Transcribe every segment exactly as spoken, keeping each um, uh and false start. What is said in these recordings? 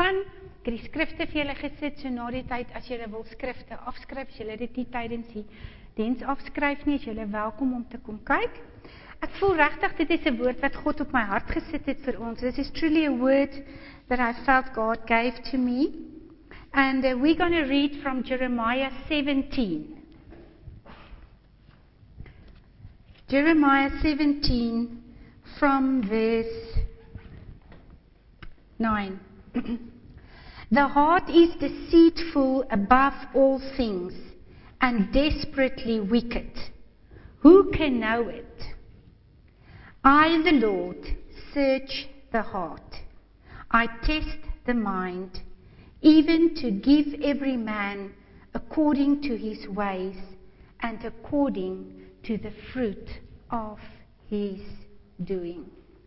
gaan. Ek het die skrifte vir julle gesit, so na die tyd, as julle wil skrifte afskryf, as julle dit nie tydens die diens afskryf nie, is julle welkom om te kom kyk. Ek voel regtig, dit is 'n woord wat God op my hart gesit het vir ons. This is truly a word that I felt God gave to me. And uh, we're going to read from Jeremiah seventeen. Jeremiah seventeen from verse nine. The heart is deceitful above all things and desperately wicked. Who can know it? I, the Lord, search the heart. I test the mind, even to give every man according to his ways and according to the fruit of his doing.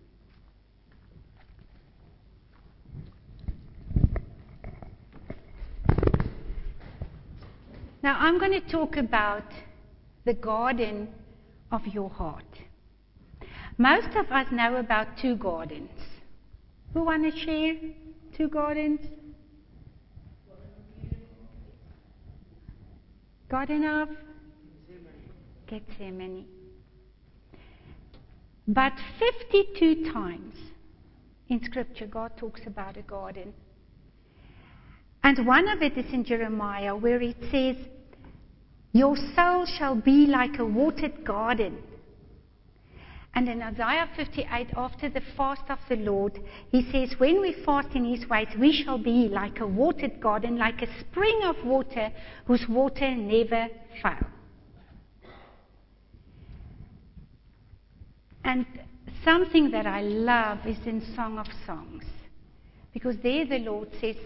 Now I'm going to talk about the garden of your heart. Most of us know about two gardens. Who want to share two gardens? Garden of Gethsemane. But fifty-two times in Scripture God talks about a garden. And one of it is in Jeremiah, where it says, your soul shall be like a watered garden. And in Isaiah fifty-eight, after the fast of the Lord, he says, when we fast in his ways, we shall be like a watered garden, like a spring of water whose water never fails. And something that I love is in Song of Songs, because there the Lord says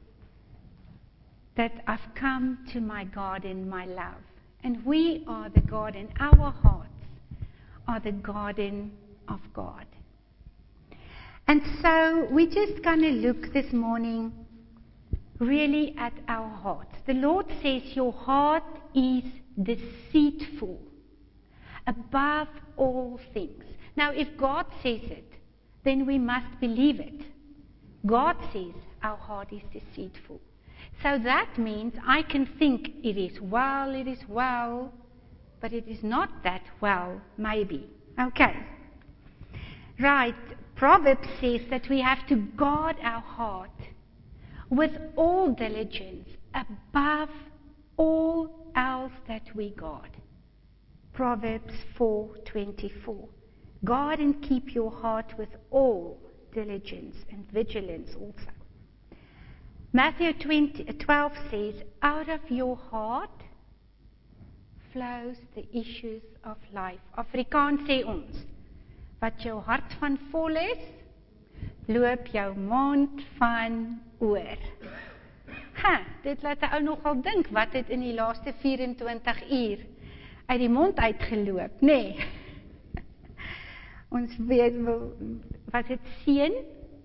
that I've come to my garden, my love. And we are the garden, our hearts are the garden of God. And so we're just going to look this morning really at our hearts. The Lord says your heart is deceitful above all things. Now if God says it, then we must believe it. God says our heart is deceitful. So that means I can think it is well, it is well, but it is not that well, maybe. Okay. Right. Proverbs says that we have to guard our heart with all diligence above all else that we guard. Proverbs four twenty-four. Guard and keep your heart with all diligence and vigilance also. Matthew twelve says, out of your heart flows the issues of life. Afrikaans sê ons, wat jou hart van vol is, loop jou mond van oor. Ha, dit laat 'n ou nogal dink, wat het in die laaste vyf-en-twintig uur uit die mond uitgeloop, nê? Nee. Ons weet, was dit seën?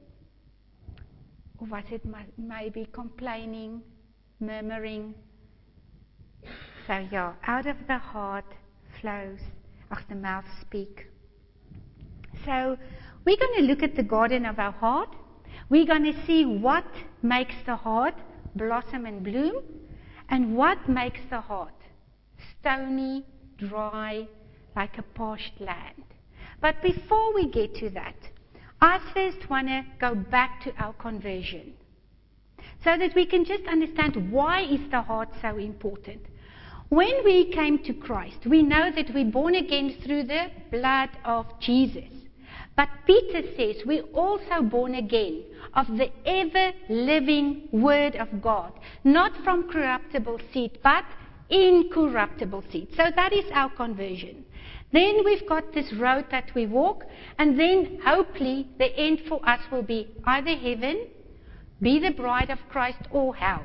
Or was it maybe complaining, murmuring? So yeah, out of the heart flows, ach, the mouth speak. So we're going to look at the garden of our heart. We're going to see what makes the heart blossom and bloom, and what makes the heart stony, dry, like a parched land. But before we get to that, I first want to go back to our conversion, so that we can just understand why is the heart so important. When we came to Christ, we know that we're born again through the blood of Jesus. But Peter says we're also born again of the ever-living Word of God, not from corruptible seed, but incorruptible seed. So that is our conversion. Then we've got this road that we walk, and then hopefully the end for us will be either heaven, be the bride of Christ, or hell.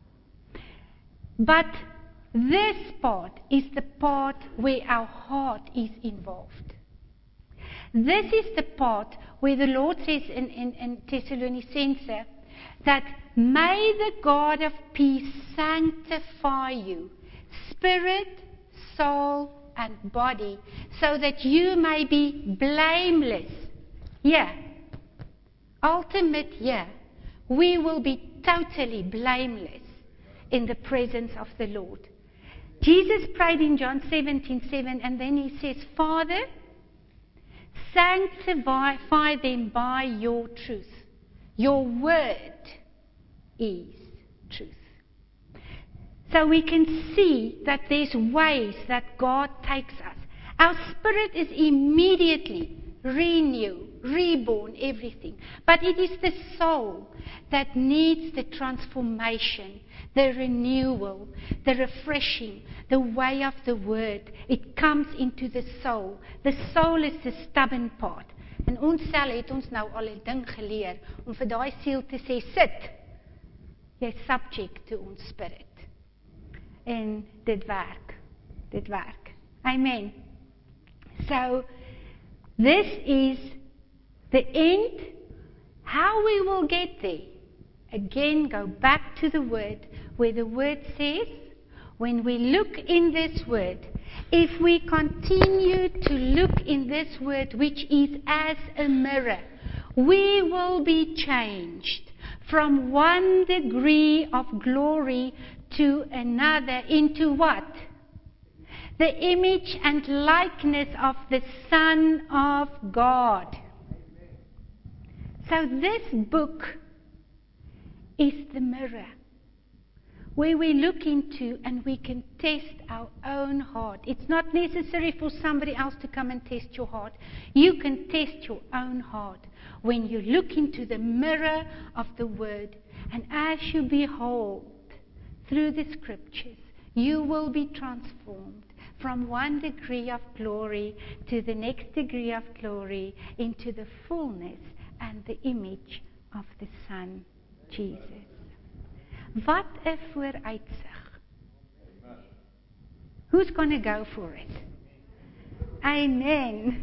But this part is the part where our heart is involved. This is the part where the Lord says in, in, in Thessalonicenses that may the God of peace sanctify you, spirit, soul, and body, so that you may be blameless. Yeah. Ultimate, yeah. we will be totally blameless in the presence of the Lord. Jesus prayed in John seventeen seven, and then he says, Father, sanctify them by your truth. Your word is truth. So we can see that there's ways that God takes us. Our spirit is immediately renewed, reborn, everything. But it is the soul that needs the transformation, the renewal, the refreshing, the way of the word. It comes into the soul. The soul is the stubborn part. En ons sel het ons nou al 'n ding geleer om vir daai siel te sê, sit. Jy's subject to ons spirit. En dit werk. Dit werk. Amen. So, this is the end. How we will get there. Again, go back to the word, where the word says, when we look in this word, if we continue to look in this word, which is as a mirror, we will be changed from one degree of glory to another into what? The image and likeness of the Son of God. So this book is the mirror where we look into and we can test our own heart. It's not necessary for somebody else to come and test your heart. You can test your own heart when you look into the mirror of the Word, and as you behold through the Scriptures, you will be transformed from one degree of glory to the next degree of glory into the fullness and the image of the Son, Jesus. Wat 'n vooruitsig. Who's going to go for it? Amen.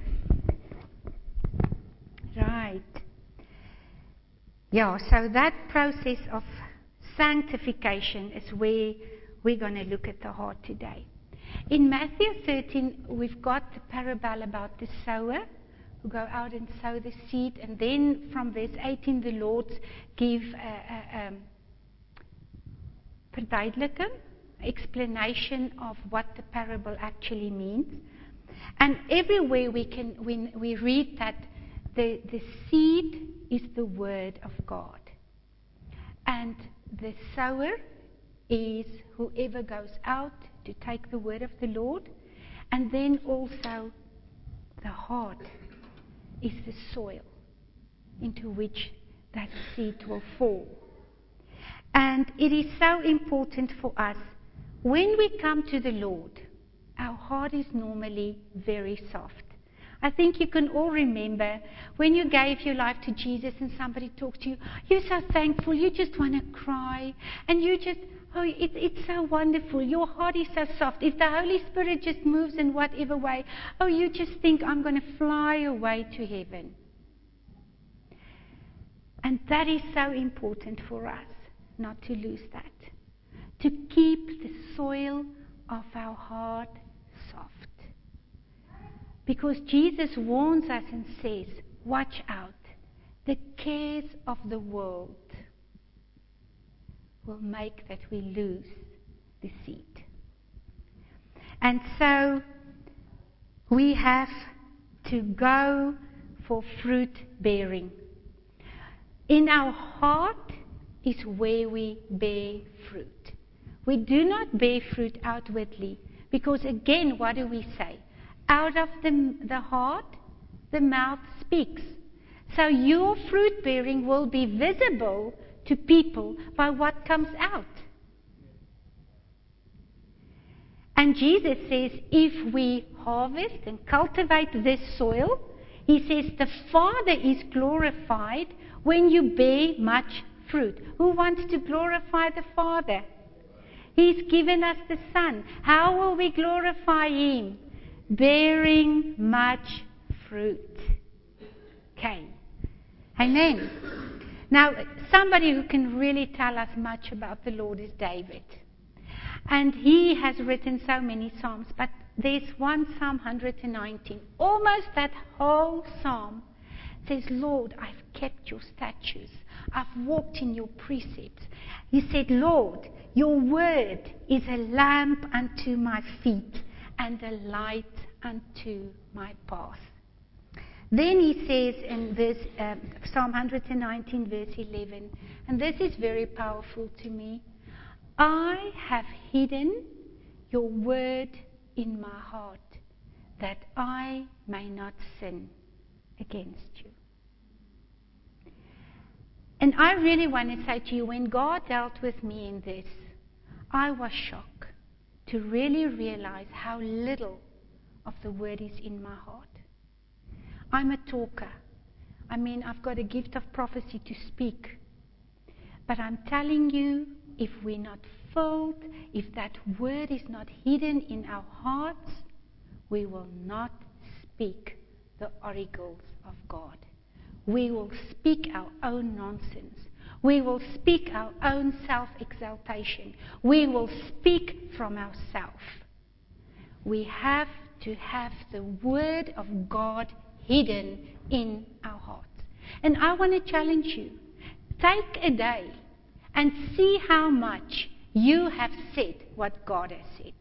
Right. Yeah, so that process of sanctification is where we're going to look at the heart today. In Matthew thirteen, we've got the parable about the sower who go out and sow the seed, and then from verse eighteen, the Lord give a, a, um, verduideliking, explanation of what the parable actually means. And everywhere we can, when we read that the, the seed is the word of God. And the sower is whoever goes out to take the word of the Lord. And then also the heart is the soil into which that seed will fall. And it is so important for us, when we come to the Lord, our heart is normally very soft. I think you can all remember when you gave your life to Jesus and somebody talked to you, you're so thankful, you just want to cry, and you just, oh, it, it's so wonderful, your heart is so soft. If the Holy Spirit just moves in whatever way, oh, you just think, I'm going to fly away to heaven. And that is so important for us. Not to lose that. To keep the soil of our heart soft. Because Jesus warns us and says, watch out. The cares of the world will make that we lose the seed. And so we have to go for fruit bearing. In our heart is where we bear fruit. We do not bear fruit outwardly, because again, what do we say? Out of the, the heart, the mouth speaks. So your fruit bearing will be visible to people by what comes out. And Jesus says, if we harvest and cultivate this soil, he says the Father is glorified when you bear much fruit. Who wants to glorify the Father? He's given us the Son. How will we glorify Him? Bearing much fruit. Okay. Amen. Now, somebody who can really tell us much about the Lord is David. And he has written so many psalms, but there's one Psalm one hundred nineteen. Almost that whole psalm says, Lord, I've kept your statutes. I've walked in your precepts. He said, Lord, your word is a lamp unto my feet and a light unto my path. Then he says in verse, um, Psalm one nineteen, verse eleven, and this is very powerful to me. I have hidden your word in my heart, that I may not sin against you. And I really want to say to you, when God dealt with me in this, I was shocked to really realize how little of the word is in my heart. I'm a talker. I mean, I've got a gift of prophecy to speak. But I'm telling you, if we're not filled, if that word is not hidden in our hearts, we will not speak the oracles of God. We will speak our own nonsense. We will speak our own self-exaltation. We will speak from ourselves. We have to have the word of God hidden in our hearts. And I want to challenge you. Take a day and see how much you have said what God has said.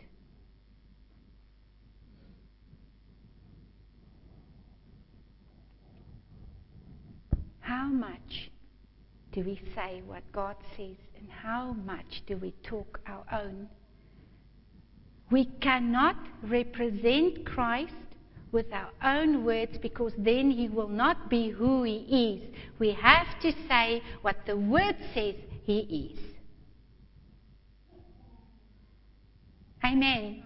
How much do we say what God says, and how much do we talk our own? We cannot represent Christ with our own words, because then he will not be who he is. We have to say what the word says he is. Amen.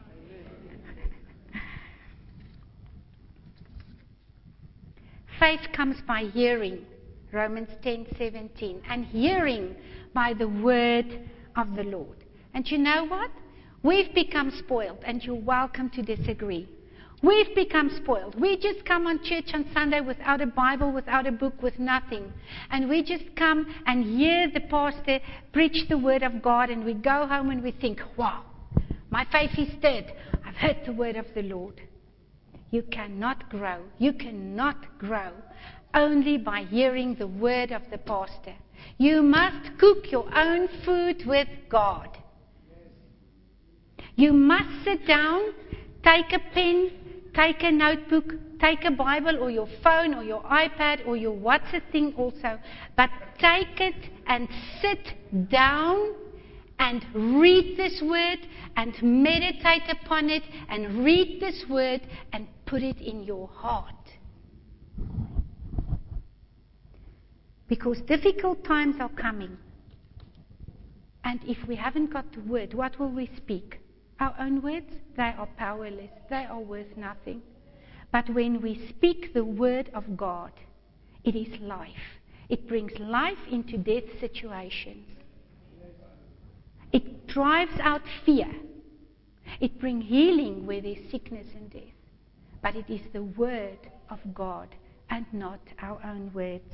Faith comes by hearing, Romans ten seventeen, and hearing by the word of the Lord. And you know what? We've become spoiled, and you're welcome to disagree. We've become spoiled. We just come on church on Sunday without a Bible, without a book, with nothing. And we just come and hear the pastor preach the word of God, and we go home and we think, wow, my faith is stirred. I've heard the word of the Lord. You cannot grow. You cannot grow only by hearing the word of the pastor. You must cook your own food with God. You must sit down, take a pen, take a notebook, take a Bible or your phone or your iPad or your what's a thing also, but take it and sit down and read this word and meditate upon it and read this word and put it in your heart. Because difficult times are coming. And if we haven't got the word, what will we speak? Our own words? They are powerless. They are worth nothing. But when we speak the word of God, it is life. It brings life into death situations. It drives out fear. It brings healing where there's sickness and death. But it is the word of God and not our own words.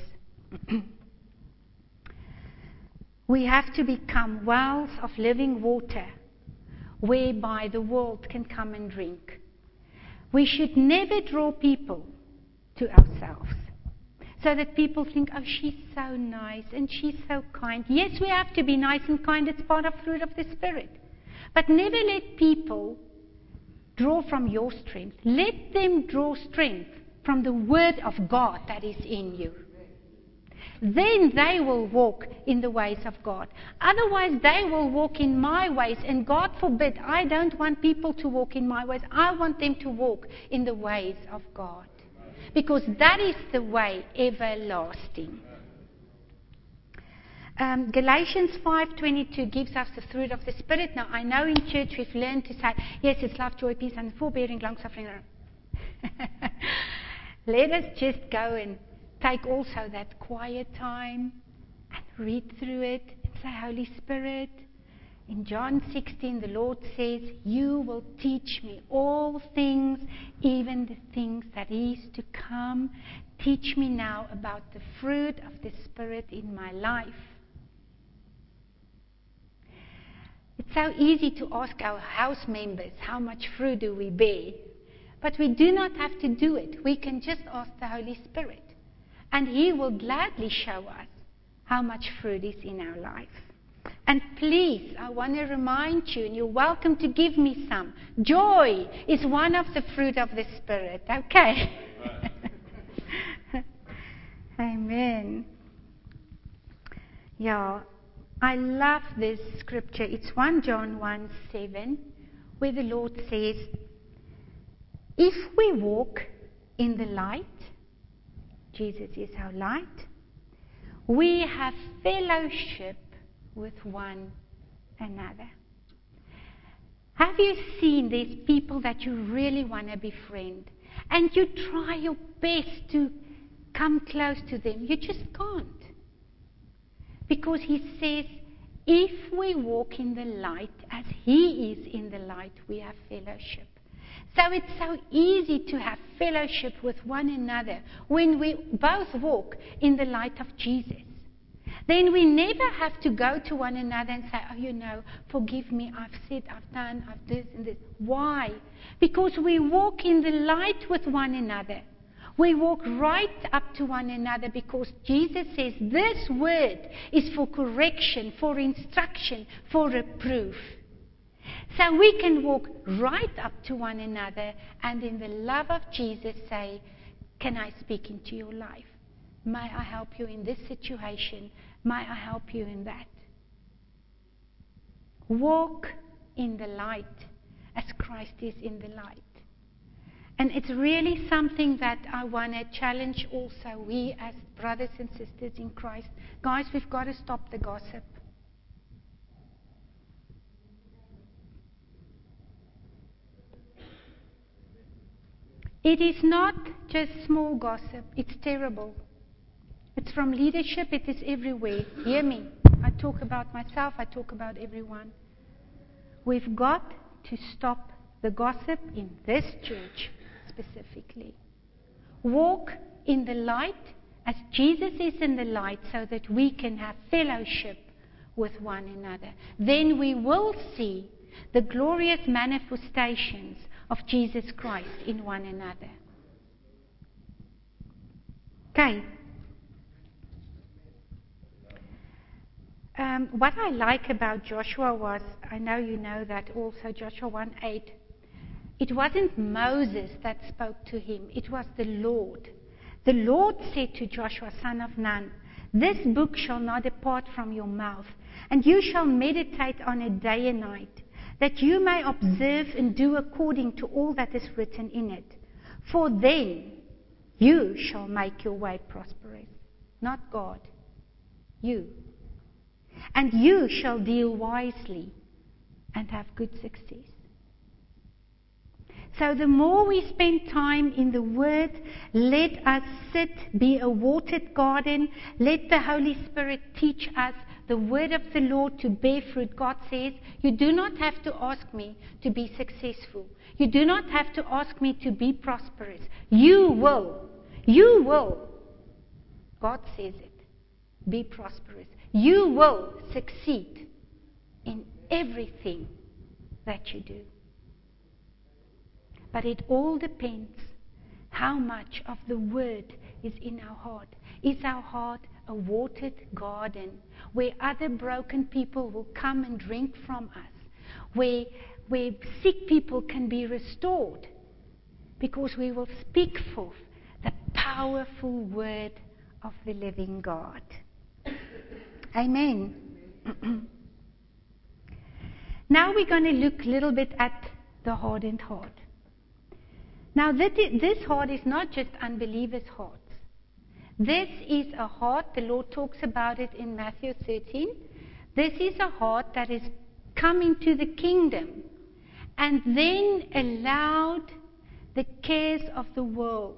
We have to become wells of living water whereby the world can come and drink. We should never draw people to ourselves so that people think, oh, she's so nice and she's so kind. Yes, we have to be nice and kind. It's part of fruit of the Spirit. But never let people draw from your strength. Let them draw strength from the word of God that is in you. Then they will walk in the ways of God. Otherwise, they will walk in my ways. And God forbid, I don't want people to walk in my ways. I want them to walk in the ways of God. Because that is the way everlasting. Um, Galatians five twenty-two gives us the fruit of the Spirit. Now, I know in church we've learned to say, yes, it's love, joy, peace, and forbearing, long-suffering. Let us just go and take also that quiet time and read through it and say, Holy Spirit, in John sixteen, the Lord says, you will teach me all things, even the things that is to come. Teach me now about the fruit of the Spirit in my life. It's so easy to ask our house members, how much fruit do we bear? But we do not have to do it. We can just ask the Holy Spirit. And He will gladly show us how much fruit is in our life. And please, I want to remind you, and you're welcome to give me some. Joy is one of the fruit of the Spirit, okay? Amen. Yeah, I love this scripture. It's First John one seven, where the Lord says, if we walk in the light, Jesus is our light, we have fellowship with one another. Have you seen these people that you really want to befriend, and you try your best to come close to them? You just can't. Because he says, if we walk in the light as he is in the light, we have fellowship. So it's so easy to have fellowship with one another when we both walk in the light of Jesus. Then we never have to go to one another and say, oh, you know, forgive me, I've said, I've done, I've this and this. Why? Because we walk in the light with one another. We walk right up to one another because Jesus says this word is for correction, for instruction, for reproof. So we can walk right up to one another and in the love of Jesus say, can I speak into your life? May I help you in this situation? May I help you in that? Walk in the light as Christ is in the light. And it's really something that I want to challenge also, we as brothers and sisters in Christ. Guys, we've got to stop the gossip. It is not just small gossip, it's terrible. It's from leadership, it is everywhere. Hear me. I talk about myself, I talk about everyone. We've got to stop the gossip in this church specifically. Walk in the light as Jesus is in the light so that we can have fellowship with one another. Then we will see the glorious manifestations of Jesus Christ in one another. Okay. Um, what I like about Joshua was, I know you know that also, Joshua one eight, it wasn't Moses that spoke to him, it was the Lord. The Lord said to Joshua, son of Nun, this book shall not depart from your mouth, and you shall meditate on it day and night, that you may observe and do according to all that is written in it. For then you shall make your way prosperous. Not God, you. And you shall deal wisely and have good success. So the more we spend time in the Word, let us sit, be a watered garden. Let the Holy Spirit teach us the Word of the Lord to bear fruit. God says, you do not have to ask me to be successful. You do not have to ask me to be prosperous. You will. You will. God says it. Be prosperous. You will succeed in everything that you do. But it all depends how much of the Word is in our heart. Is our heart a watered garden where other broken people will come and drink from us? Where, where sick people can be restored? Because we will speak forth the powerful Word of the living God. Amen. Now we're going to look a little bit at the hardened heart. Now, this heart is not just unbelievers' hearts. This is a heart, the Lord talks about it in Matthew thirteen. This is a heart that is come into the kingdom and then allowed the cares of the world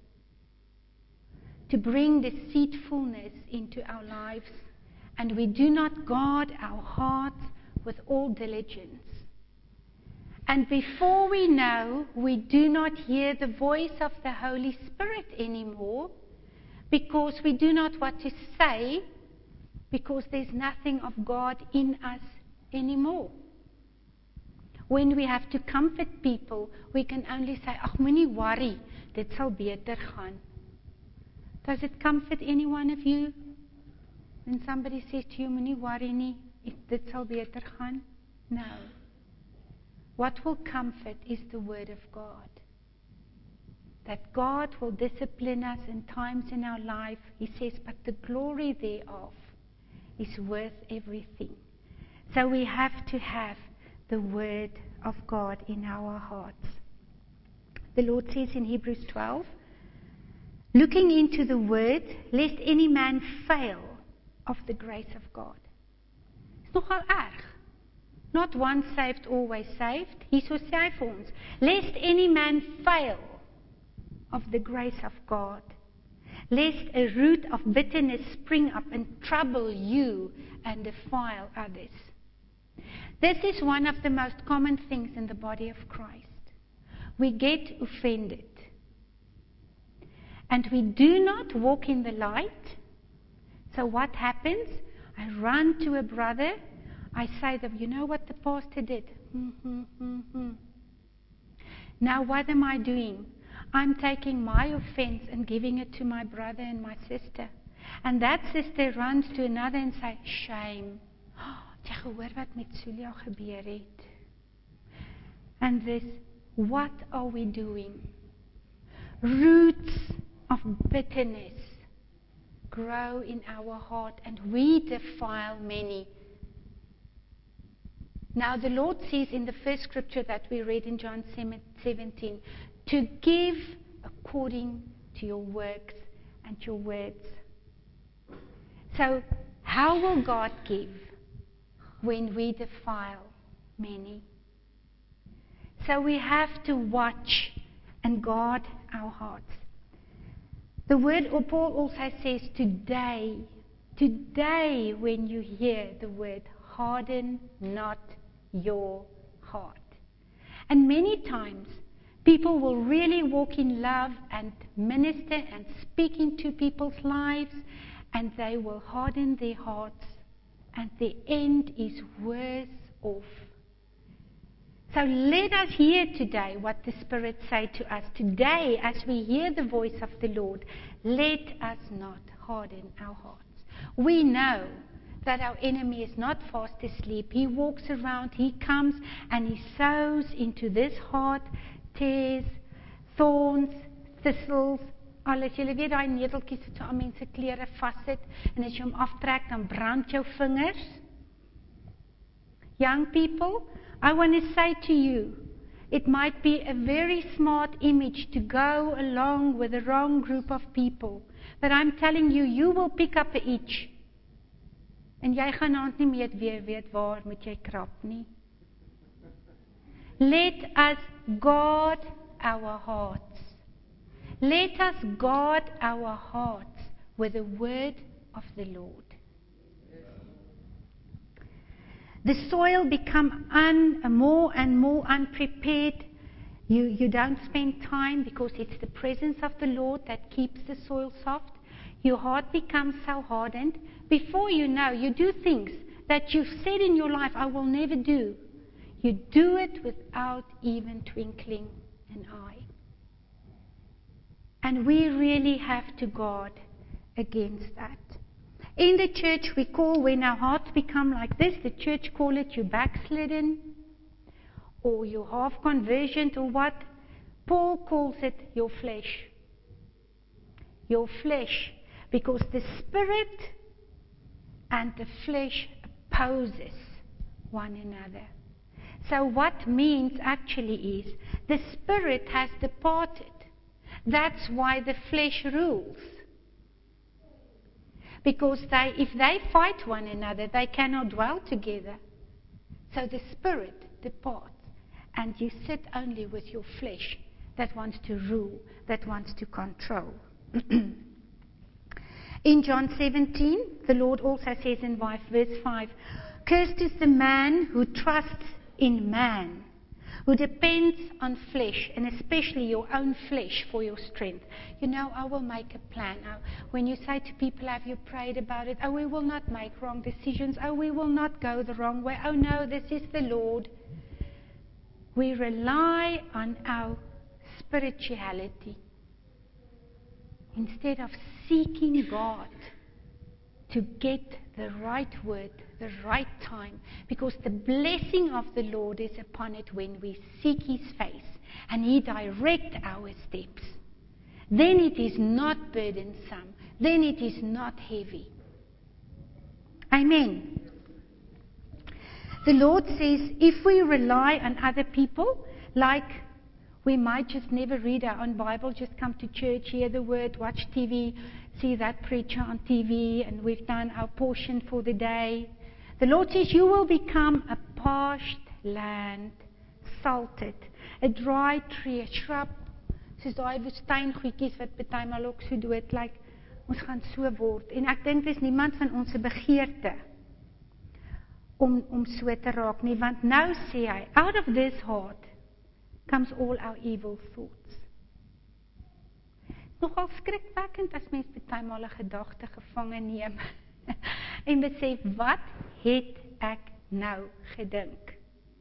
to bring deceitfulness into our lives, and we do not guard our hearts with all diligence. And before we know, we do not hear the voice of the Holy Spirit anymore because we do not want to say, because there's nothing of God in us anymore. When we have to comfort people, we can only say, ag moenie worry, dit sal beter gaan. Does it comfort any one of you? When somebody says to you, moenie worry nie, dit sal beter gaan. No. What will comfort is the Word of God. That God will discipline us in times in our life. He says, but the glory thereof is worth everything. So we have to have the Word of God in our hearts. The Lord says in Hebrews twelve, looking into the Word, lest any man fail of the grace of God. It's nogal erg. Not once saved, always saved. Hierso sê hy vir ons, lest any man fail of the grace of God, lest a root of bitterness spring up and trouble you and defile others. This is one of the most common things in the body of Christ. We get offended. And we do not walk in the light. So what happens? I run to a brother. I say to them, you know what the pastor did? Mm-hmm-hmm-hmm. Now what am I doing? I'm taking my offense and giving it to my brother and my sister. And that sister runs to another and says, shame. Het jy gehoor wat met Sulia gebeur het? And this, what are we doing? Roots of bitterness grow in our heart and we defile many. Now the Lord says in the first scripture that we read in John seventeen, to give according to your works and your words. So how will God give when we defile many? So we have to watch and guard our hearts. The word, or Paul also says, today, today when you hear the word, harden not your heart. And many times, people will really walk in love and minister and speak into people's lives, and they will harden their hearts, and the end is worse off. So let us hear today what the Spirit say to us. Today, as we hear the voice of the Lord, let us not harden our hearts. We know that our enemy is not fast asleep. He walks around, he comes, and he sows into this heart tears, thorns, thistles, alles. Julle weet daai neteltjies wat so aan mense klere vassit, en as jy hom aftrek, dan brand jou vingers. Young people, I want to say to you, it might be a very smart image to go along with the wrong group of people, but I'm telling you, you will pick up an itch. En jy gaan aand nie meer weer weet waar moet jy krap nie. Let us guard our hearts. Let us guard our hearts with the word of the Lord. The soil become un, more and more unprepared. You, you don't spend time because it's the presence of the Lord that keeps the soil soft. Your heart becomes so hardened. Before you know, you do things that you've said in your life, I will never do. You do it without even twinkling an eye. And we really have to guard against that. In the church, we call, when our hearts become like this, the church call it you backslidden, or you half conversion, or what? Paul calls it your flesh. Your flesh. Because the spirit and the flesh opposes one another. So what means actually is, the spirit has departed. That's why the flesh rules. Because they, if they fight one another, they cannot dwell together. So the spirit departs, and you sit only with your flesh that wants to rule, that wants to control. In John seventeen, the Lord also says in verse five, cursed is the man who trusts in man, who depends on flesh, and especially your own flesh for your strength. You know, I will make a plan. Now, when you say to people, have you prayed about it? Oh, we will not make wrong decisions. Oh, we will not go the wrong way. Oh, no, this is the Lord. We rely on our spirituality instead of seeking God to get the right word, the right time, because the blessing of the Lord is upon it when we seek His face and He direct our steps. Then it is not burdensome. Then it is not heavy. Amen. The Lord says if we rely on other people, like we might just never read our own Bible, just come to church, hear the word, watch T V, see that preacher on T V, and we've done our portion for the day. The Lord says you will become a parched land, salted, a dry tree, a shrub, soos daai woestyngoedjies wat partymal ook so dood lyk. Ons gaan so word. En ek dink dis niemand van ons se begeerte om om so te raak nie, want nou sê hy, out of this heart comes all our evil thoughts. Nogal skrikwekkend as mens partymal 'n gedagte gevange neem en besef, wat het ek nou gedink?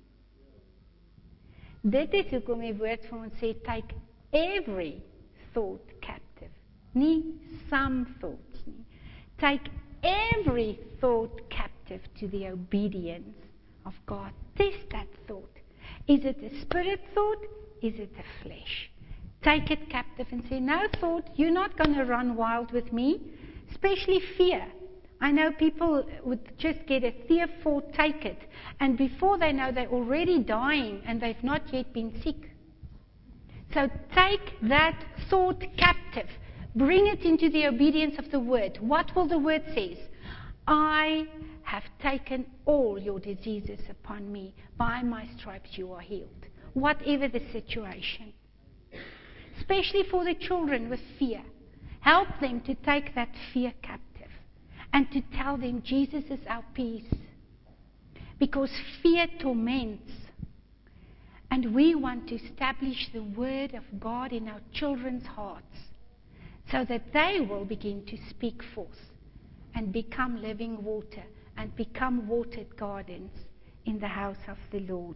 Dit is hoekom die woord vir ons sê, take every thought captive. Nie some thoughts nie. Take every thought captive to the obedience of God. Test that thought. Is it a spirit thought? Is it a flesh? Take it captive and say, no thought, you're not going to run wild with me, especially fear. I know people would just get a fear thought, take it, and before they know they're already dying and they've not yet been sick. So take that thought captive. Bring it into the obedience of the word. What will the word say? I have taken all your diseases upon me. By my stripes you are healed. Whatever the situation. Especially for the children with fear. Help them to take that fear captive. And to tell them Jesus is our peace. Because fear torments. And we want to establish the word of God in our children's hearts. So that they will begin to speak forth. And become living water. And become watered gardens in the house of the Lord.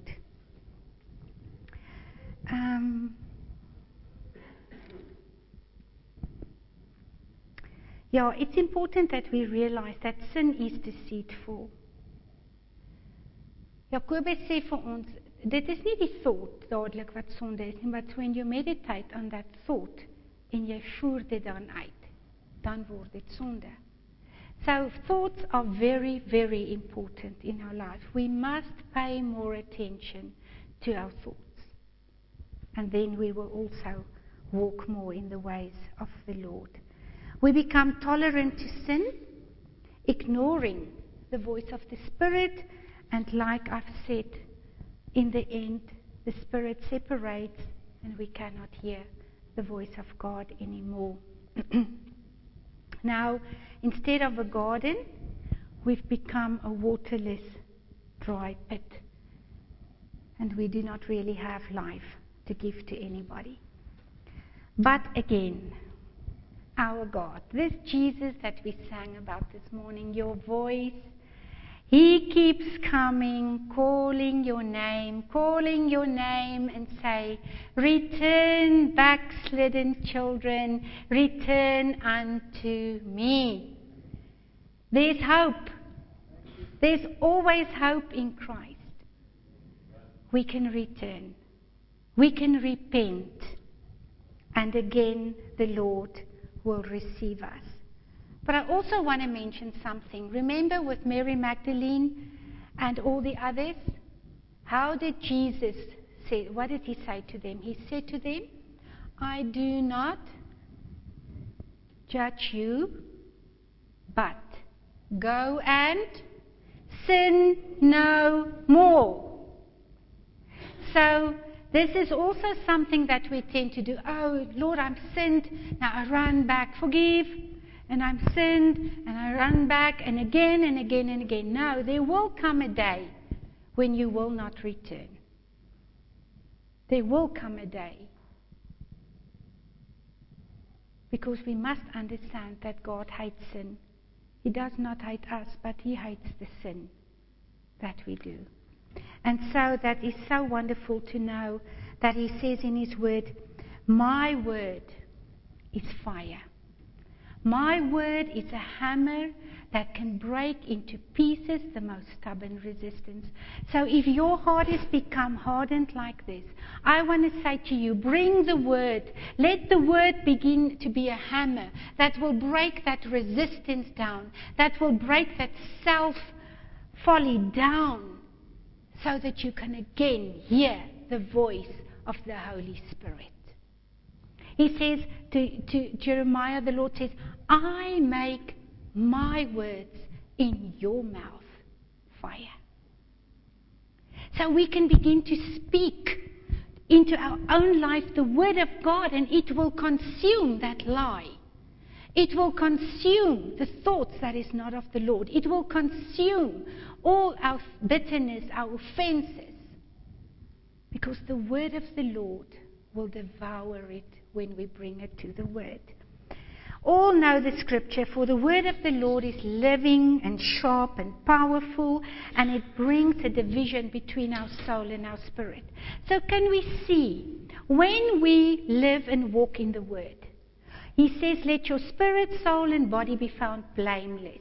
Um, yeah, it's important that we realize that sin is deceitful. Jakobus sê vir ons, dit is nie die thought dadelik wat sonde is nie, but when you meditate on that thought en jy voer dit dan uit, dan word dit sonde. So thoughts are very, very important in our life. We must pay more attention to our thoughts. And then we will also walk more in the ways of the Lord. We become tolerant to sin, ignoring the voice of the Spirit. And like I've said, in the end, the Spirit separates and we cannot hear the voice of God anymore. Now, instead of a garden, we've become a waterless, dry pit. And we do not really have life to give to anybody. But again, our God, this Jesus that we sang about this morning, your voice, He keeps coming, calling your name, calling your name and say, return, backslidden children, return unto me. There's hope. There's always hope in Christ. We can return. We can repent. And again, the Lord will receive us. But I also want to mention something. Remember with Mary Magdalene and all the others? How did Jesus say, what did He say to them? He said to them, I do not judge you, but go and sin no more. So this is also something that we tend to do. Oh, Lord, I'm sinned. Now I run back. Forgive. And I'm sinned, and I run back, and again, and again, and again. No, there will come a day when you will not return. There will come a day. Because we must understand that God hates sin. He does not hate us, but He hates the sin that we do. And so that is so wonderful to know that He says in His word, my word is fire. My word is a hammer that can break into pieces the most stubborn resistance. So if your heart has become hardened like this, I want to say to you, bring the word. Let the word begin to be a hammer that will break that resistance down, that will break that self-folly down, so that you can again hear the voice of the Holy Spirit. He says to, to Jeremiah, the Lord says, I make my words in your mouth fire. So we can begin to speak into our own life the word of God, and it will consume that lie. It will consume the thoughts that is not of the Lord. It will consume all our bitterness, our offenses. Because the word of the Lord will devour it when we bring it to the word. All know the scripture, for the word of the Lord is living and sharp and powerful, and it brings a division between our soul and our spirit. So can we see, when we live and walk in the word, he says, let your spirit, soul and body be found blameless.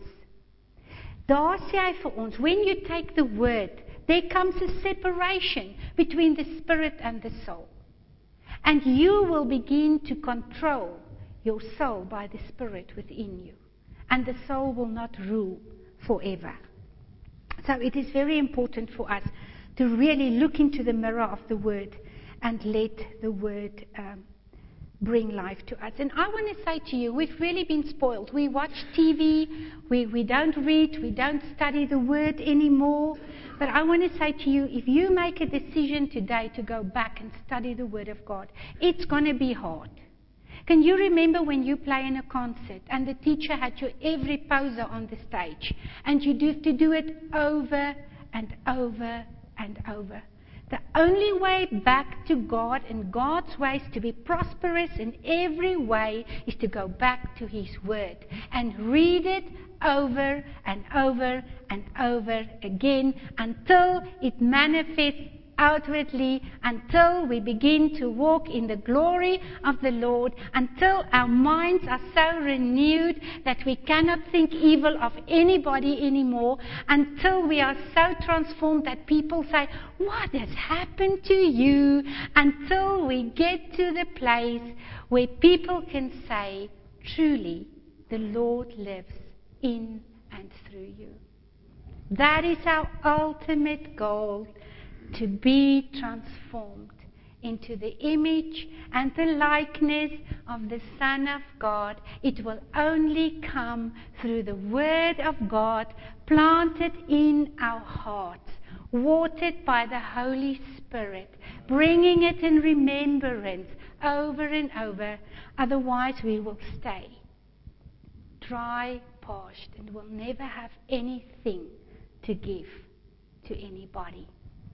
Daar sê hy vir ons, when you take the word, there comes a separation between the spirit and the soul. And you will begin to control your soul by the Spirit within you. And the soul will not rule forever. So it is very important for us to really look into the mirror of the Word and let the Word um, bring life to us. And I want to say to you, we've really been spoiled. We watch T V, we, we don't read, we don't study the Word anymore. But I want to say to you, if you make a decision today to go back and study the Word of God, it's going to be hard. Can you remember when you play in a concert and the teacher had your every poser on the stage and you have to do it over and over and over? The only way back to God and God's ways to be prosperous in every way is to go back to His Word and read it over and over and over again until it manifests outwardly, until we begin to walk in the glory of the Lord, until our minds are so renewed that we cannot think evil of anybody anymore, until we are so transformed that people say, what has happened to you? Until we get to the place where people can say, truly, the Lord lives in and through you. That is our ultimate goal, to be transformed into the image and the likeness of the Son of God. It will only come through the Word of God planted in our hearts, watered by the Holy Spirit, bringing it in remembrance over and over. Otherwise we will stay dry, parched, and will never have anything to give to anybody.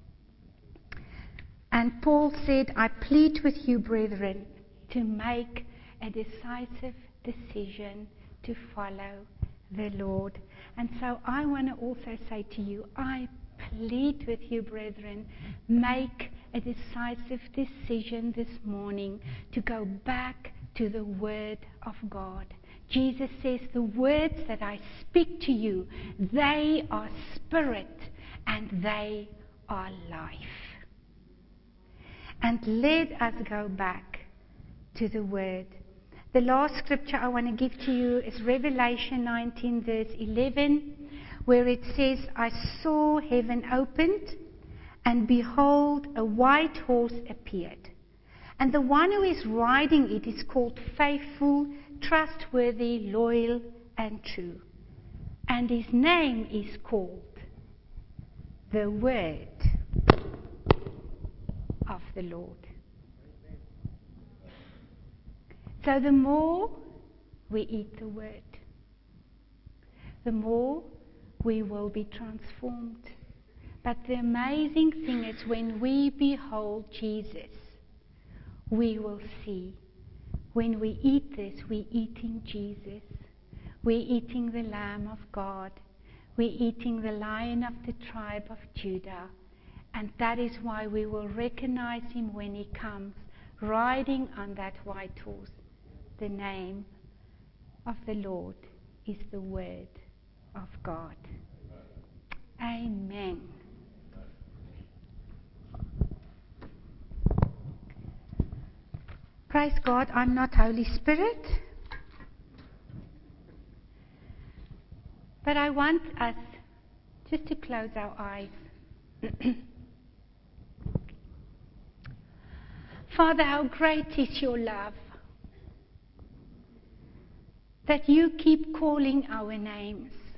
And Paul said, I plead with you, brethren, to make a decisive decision to follow the Lord. And so I want to also say to you, I plead with you, brethren, make a decisive decision this morning to go back to the Word of God. Jesus says, the words that I speak to you, they are spirit and they are life. And let us go back to the Word. The last scripture I want to give to you is Revelation nineteen, verse eleven, where it says, I saw heaven opened, and behold, a white horse appeared. And the one who is riding it is called Faithful, Trustworthy, Loyal, and True. And his name is called the Word of the Lord. So the more we eat the Word, the more we will be transformed. But the amazing thing is when we behold Jesus, we will see. When we eat this, we're eating Jesus. We're eating the Lamb of God. We're eating the Lion of the tribe of Judah. And that is why we will recognize him when he comes, riding on that white horse. The name of the Lord is the Word of God. Amen. Praise God, I'm not Holy Spirit. But I want us just to close our eyes. Father, how great is your love, that you keep calling our names.